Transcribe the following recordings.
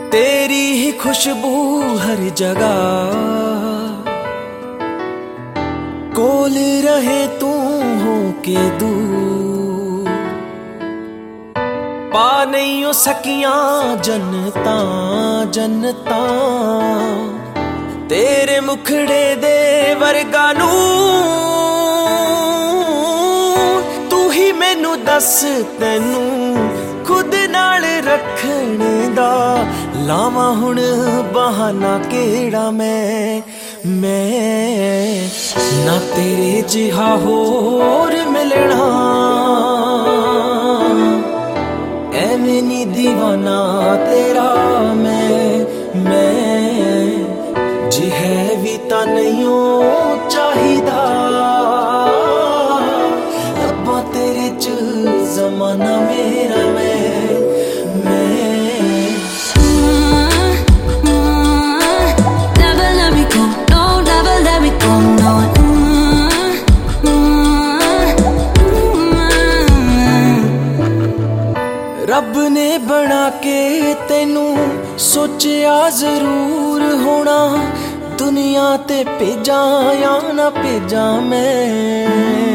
तेरी ही खुशबू हर जगह, कोल रहे तू हो के दूर। पा नहीं हो सकियां जनता जनता, तेरे मुखड़े दे वर्गा नू। तू ही मैनू दस तैनू खुद नाल रखने दा लावा हुण बहाना केड़ा। मैं ना तेरे जिहा होर मिलना, एवें नी दीवाना तेरा मैं जी है भी ता नहीं हो चाहिदा। अब्बा तेरे च जमाना मेरा रब ने बना के तेनू सोचिया जरूर होना। दुनिया ते भेजा या ना भेजा मैं,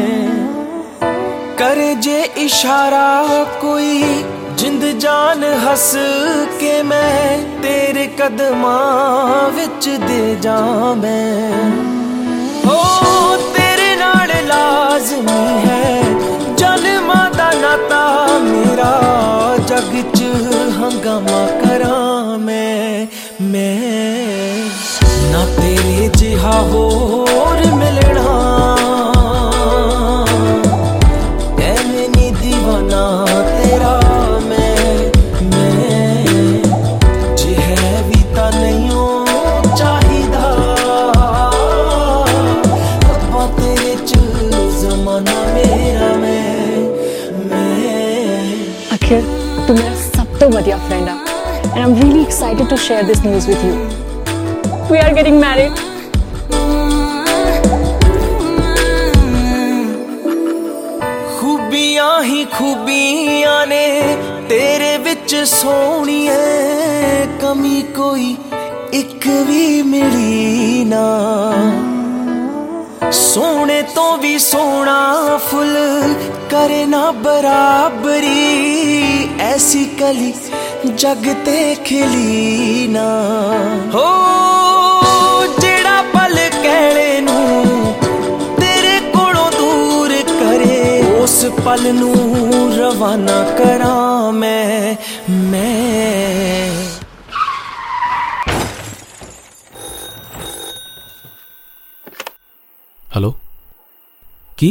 करे जे इशारा कोई जिंद जान हंस के मैं तेरे कदमां विच दे जा। मैं ओ तेरे नाल लाज़मी है जन्मां दा नाता मेरा। जग च हंगामा करा मैं ना तेरे जिहा होर मिलना, एवें नी दीवाना तेरा मैं जी है भी ता नहीं हो चाहिदा। अब्बा तेरे च जमाना मेरा अखिल तू मेरा सब तो बढ़िया फ्रेंड है, and I'm really excited to share this news with you. We are getting married. खूबियां ही खूबियां ने तेरे विच सोहणिए, कमी कोई एक भी मिली ना। सोने तो भी सोना फुल करे ना बराबरी, ऐसी कली जग ते खिली ना। हो जेड़ा पल कहले नू तेरे कोलों दूर करे, उस पल नू रवाना करा मैं हेलो की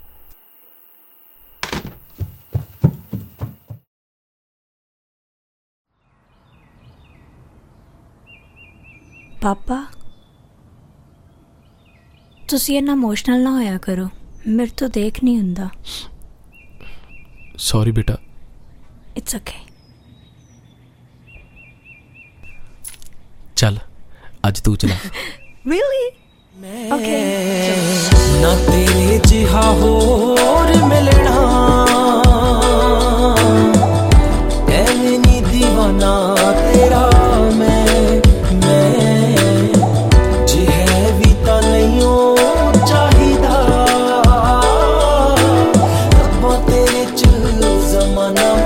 पापा तुसी इन्ना इमोशनल ना होया करो, मेरे तो देख नहीं हुंदा। सॉरी बेटा। It's okay. चल आज तू चला। Really okay. ना तेरे जिहा होर मिलना, एवें नी दीवाना तेरा मैं जी है भी ता नहीं हो चाहिदा। अब्बा तेरे च जमाना